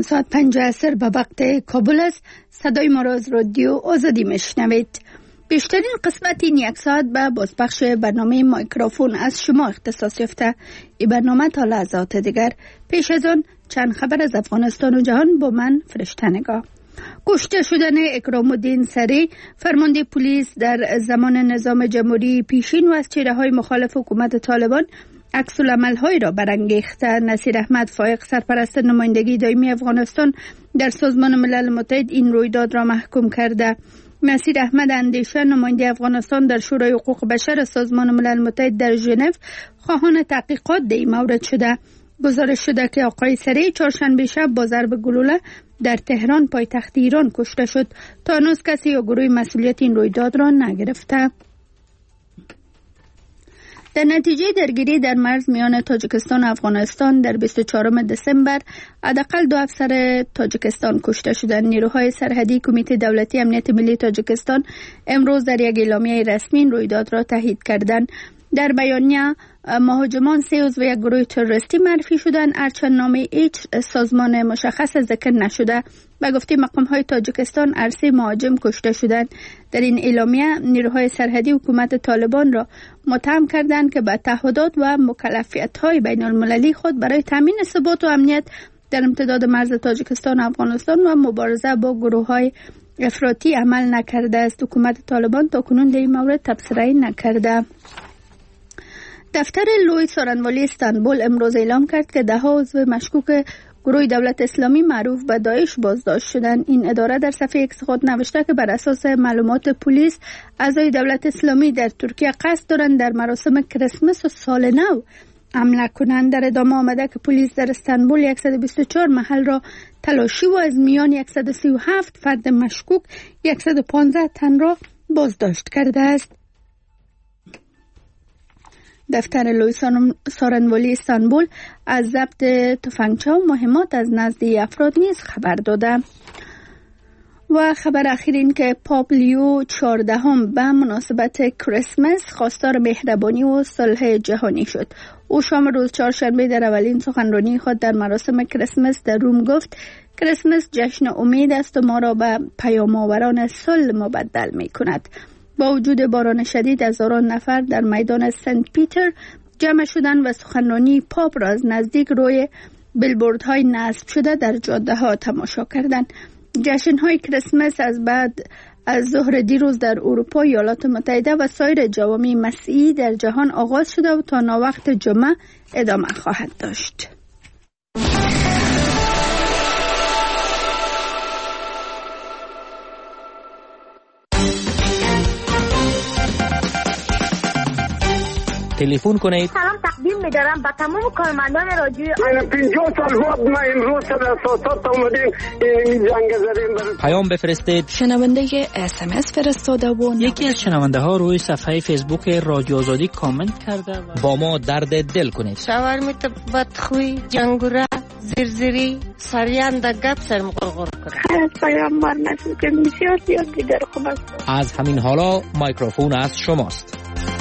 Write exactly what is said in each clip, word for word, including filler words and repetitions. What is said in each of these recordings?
سلام، ساعت پنج عصر به وقت کابل است. صدای ما را از رادیو آزادی میشنوید. بیشترین قسمت این یک ساعت به بازپخش برنامه مایکروفون از شما اختصاص یافته. این برنامه تا لحظات دیگر. پیش از آن چند خبر از افغانستان و جهان با من فرشته نگاه. کشته شدن اکرام الدین سری، فرمانده پلیس در زمان نظام جمهوری پیشین و از چهره‌های مخالف حکومت طالبان عکس العمل‌های را برانگیخته. نصیر احمد فائق، سرپرست نمایندگی دائمی افغانستان در سازمان ملل متحد، این رویداد را محکوم کرده. نصیر احمد اندیشه، نماینده افغانستان در شورای حقوق بشر سازمان ملل متحد در ژنو، خواهان تحقیقات در این مورد شده. گزارش شده که آقای سری چهارشنبه شب با ضرب گلوله در تهران پایتخت ایران کشته شد. تا هنوز کسی یا گروه مسئولیت این رویداد را نگرفته. در نتیجه درگیری در مرز میان تاجیکستان و افغانستان در بیست و چهارم دسامبر حداقل دو افسر تاجیکستان کشته شدند. نیروهای سرحدی کمیته دولتی امنیت ملی تاجیکستان امروز در یک اعلامیه رسمی این رویداد را تایید کردند. در بیانیه مهاجمان سه عضو یک گروه تروریستی معرفی شدند، هرچند نام هیچ سازمان مشخص ذکر نشده. به گفته مقام‌های تاجیکستان هر سه مهاجم کشته شدند. در این اعلامیه نیروهای سرحدی حکومت طالبان را متهم کردند که به تعهدات و مکلفیت‌های بین‌المللی خود برای تامین ثبات و امنیت در امتداد مرز تاجیکستان و افغانستان و مبارزه با گروه‌های افراطی عمل نکرده است. حکومت طالبان تاکنون در این مورد تبصره نکرده. دفتر لوی سارنوالی استانبول امروز اعلام کرد که ده ها عضو مشکوک گروه دولت اسلامی معروف به داعش بازداشت شدند. این اداره در صفحه ایکس خود نوشته که بر اساس معلومات پلیس اعضای دولت اسلامی در ترکیه قصد دارند در مراسم کریسمس و سال نو حمله کنند. در ادامه آمده که پلیس در استانبول صد و بیست و چهار محل را تلاشی و از میان صد و سی و هفت فرد مشکوک صد و پانزده تن را بازداشت کرده است. دفتر لوی سارنوالی استانبول از ضبط تفنگچه و مهمات از نزد افراد نیز خبر داده. و خبر اخیر این که پاپ لیو چهاردهم به مناسبت کریسمس خواستار مهربانی و صلح جهانی شد. او شام روز چهارشنبه در اولین سخنرانی خود در مراسم کریسمس در روم گفت: کریسمس جشن امید است و ما را به پیام‌آوران صلح مبدل می کند. با وجود باران شدید هزاران نفر در میدان سنت پیتر جمع شدند و سخنرانی پاپ را از نزدیک روی بیلبوردهای نصب شده در جاده ها تماشا کردند. جشن‌های کریسمس از بعد از ظهر دیروز در اروپا، ایالات متحده و سایر جوامع مسیحی در جهان آغاز شده و تا ناوقت جمعه ادامه خواهد داشت. تلفن کنید. سلام تقدیم می‌دارم به تمام کارمندان رادیو. پنجاه سال بود ما امروز سر اساسات اومدیم این جنگ زدیم. پیام بفرستید. شنونده اس ام اس فرستاده و یکی از شنونده ها روی صفحه فیسبوک رادیو آزادی کامنت کرده و با ما درد دل کنید. شاورمیت بدخوی، جنگوره، زرزری، سریان دگت سرم قرقر کنه. از پیام بار نشد که بسیار زیاد دیگر خوب است. از همین حالا مایکروفون از شماست.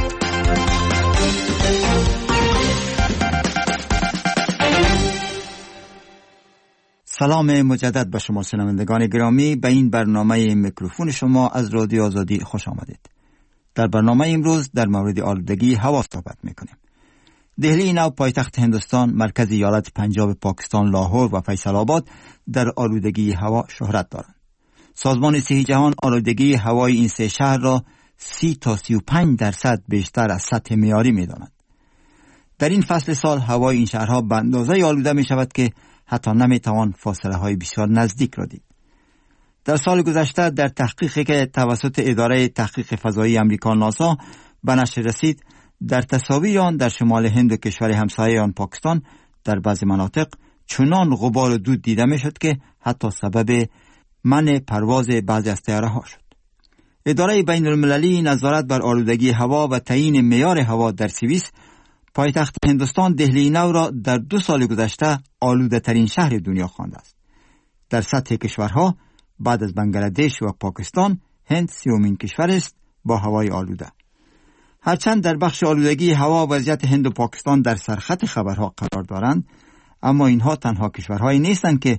سلام مجدد به شما شنوندگان گرامی. به این برنامه میکروفون شما از رادیو آزادی خوش آمدید. در برنامه امروز در مورد آلودگی هوا صحبت میکنیم. دهلی نو پایتخت هندوستان، مرکز ایالت پنجاب پاکستان لاهور و فیصل آباد در آلودگی هوا شهرت دارند. سازمان صحی جهان آلودگی هوای این سه شهر را سی تا سی و پنج درصد بیشتر از سطح معیاری می‌داند. در این فصل سال هوای این شهرها به اندازه آلوده می شود که حتی نمیتوان فاصله های بسیار نزدیک را دید. در سال گذشته در تحقیقی که توسط اداره تحقیق فضایی امریکا ناسا به نشر رسید، در تساوی آن در شمال هند و کشور همسایه آن پاکستان در بعضی مناطق چنان غبار و دود دیده می شد که حتی سبب منع پرواز بعضی از طیاره ها شد. اداره بین المللی نظارت بر آلودگی هوا و تعیین معیار هوا در سوئیس پایتخت هندوستان دهلی نو را در دو سال گذشته آلوده ترین شهر دنیا خوانده است. در سطح کشورها بعد از بنگلادش و پاکستان هند سومین کشور است با هوای آلوده. هرچند در بخش آلودگی هوا وضعیت هند و پاکستان در سرخط خبرها قرار دارند، اما اینها تنها کشورهایی نیستند که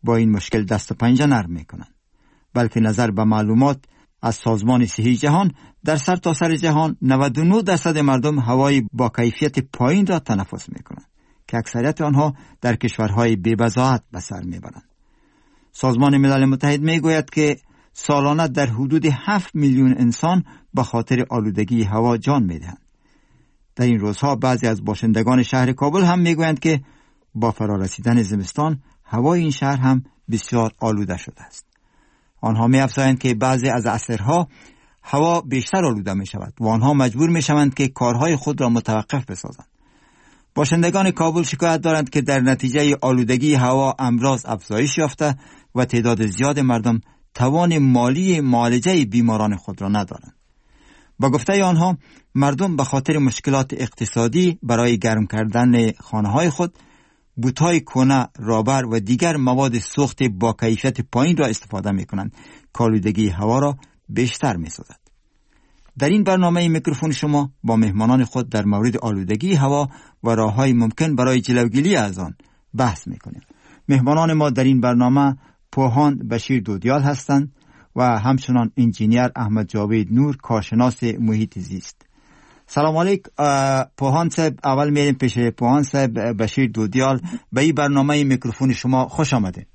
با این مشکل دست و پنجه نرم میکنند، بلکه نظر به معلومات از سازمان صحی جهان در سرتاسر سر جهان نود و نه درصد مردم هوای با کیفیت پایین را تنفس میکنند که اکثریت آنها در کشورهای بی‌بضاعت به سر میبرند. سازمان ملل متحد میگوید که سالانه در حدود هفت میلیون انسان به خاطر آلودگی هوا جان میدهند. در این روزها بعضی از باشندگان شهر کابل هم میگویند که با فرارسیدن زمستان هوای این شهر هم بسیار آلوده شده است. آنها می‌افزایند که بعضی از عصرها هوا بیشتر آلوده می شود و آنها مجبور می شوند که کارهای خود را متوقف بسازند. باشندگان کابل شکایت دارند که در نتیجه آلودگی هوا امراض افزایش یافته و تعداد زیاد مردم توان مالی معالجه بیماران خود را ندارند. با گفته آنها مردم به خاطر مشکلات اقتصادی برای گرم کردن خانه‌های خود بوت‌های کهنه، رابر و دیگر مواد سوخت با کیفیت پایین را استفاده می‌کنند که آلودگی هوا را بیشتر می‌سازد. در این برنامه میکروفون شما با مهمانان خود در مورد آلودگی هوا و راه‌های ممکن برای جلوگیری از آن بحث می‌کنیم. مهمانان ما در این برنامه پوهان بشیر دودیال هستند و همچنان انجینیر احمد جاوید نور، کارشناس محیط زیست. سلام علیکم پوهان صاحب. اول میریم پیش پوهان صاحب. بشیر دودیال، به این برنامه میکروفون شما خوش آمده.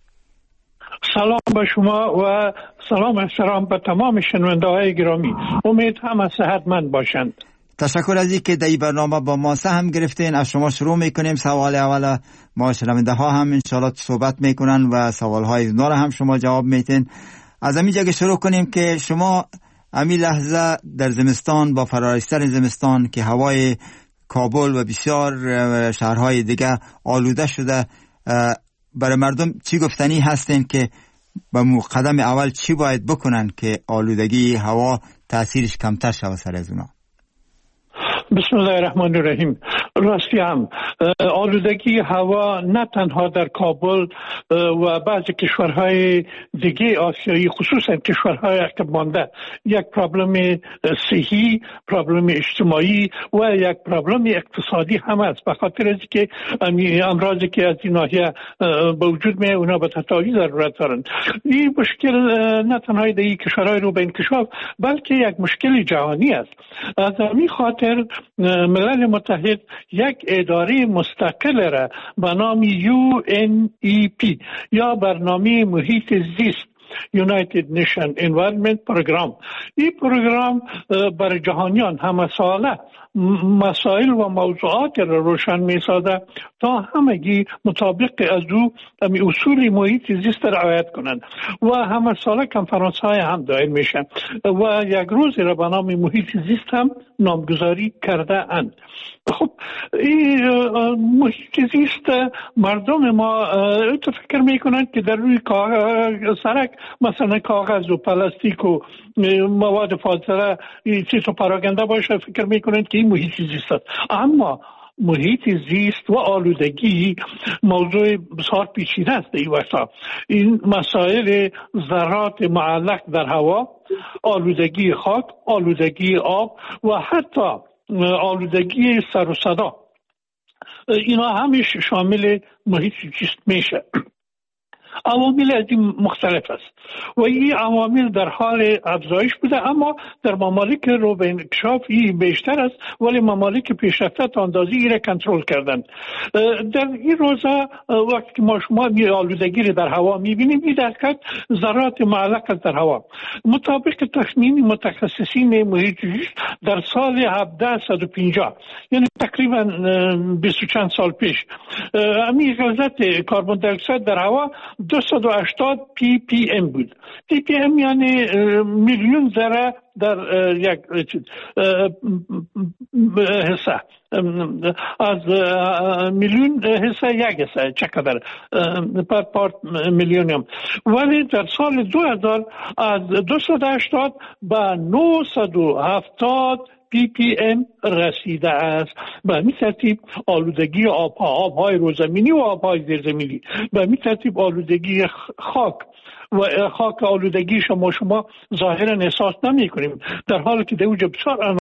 سلام به شما و سلام احترام به تمام شنونده‌های گرامی. امید همه صحتمند باشند. تشکر از اینکه در این برنامه با ما سهم گرفتین. از شما شروع میکنیم. سوال اول ما شنونده ها هم انشاءالله صحبت میکنن و سوال های اونا را هم شما جواب میتین. از همین جگه شروع کنیم که شما همین لحظه در زمستان با فرارسیدن زمستان که هوای کابل و بسیار شهرهای دیگه آلوده شده، برای مردم چی گفتنی هستین که با قدم اول چی باید بکنن که آلودگی هوا تاثیرش کمتر شود سر از اونا؟ بسم الله الرحمن الرحیم. راستی هم آلودگی هوا نه تنها در کابل و بعضی کشورهای دیگه آسیایی، خصوصا کشورهای عقب مانده، یک پرابلم صحی، پرابلم اجتماعی و یک پرابلم اقتصادی هم است. به خاطر اینکه امراضی که از این ناحیه به وجود میاد اونا به تداوی ضرورت دارند. این مشکل نه تنها در کشورهای رو به انکشاف بلکه یک مشکل جهانی است. از همین خاطر ملل متحد یک اداره مستقل را به نام یو ان ای پی یا برنامه محیط زیست United Nations Environment Program، این پروگرام بر جهانیان همه ساله مسائل و موضوعات را روشن می سازد تا همگی مطابق از او اصول محیط زیست را رعایت کنند و همه ساله کنفرانس های هم دایر میشن و یک روز را به نام محیط زیست هم نامگذاری کرده اند. خب این محیط زیست مردم ما تو فکر میکنند که در روی سرک مثلا کاغذ و پلاستیک و مواد فاضله چیز و پراکنده باشه، فکر میکنند که این محیط زیست است. اما محیط زیست و آلودگی موضوع بسیار پیچیده است. این وقتا این مسائل ذرات معلق در هوا، آلودگی خاک، آلودگی آب و حتی آلودگی سر و صدا، اینا همیش شامل محیط زیست میشه. عوامل از این مختلف است و این عوامل در حال افزایش بوده، اما در ممالک رو به انکشاف این بیشتر است، ولی ممالک پیشرفته تا اندازه این را کنترل کردند. در این روزا وقتی که ما شما می آلودگی را در هوا میبینیم، این در ذرات معلق در هوا مطابق تخمین متخصصین محیط زیست در سال هفده پنجاه، یعنی تقریبا بیست و چند سال پیش، همین غلظت کربن دی اکساید در هوا دویست و هشتاد پی پی ام بود. پی پی ام یعنی میلیون ذره در یک حصه، از میلیون حصه یک حصه چقدر پر پارت میلیونیم. ولی در سال دو هزار از دویست و هشتاد به نهصد و هفتاد پی پی ام رسیده است. به همین ترتیب آلودگی آبها، آبهای روزمینی و آبهای زیرزمینی، به همین ترتیب آلودگی خاک و خاک آلودگی شما شما ظاهرا احساس نمی کنیم، در حالی که در اونجا بسیار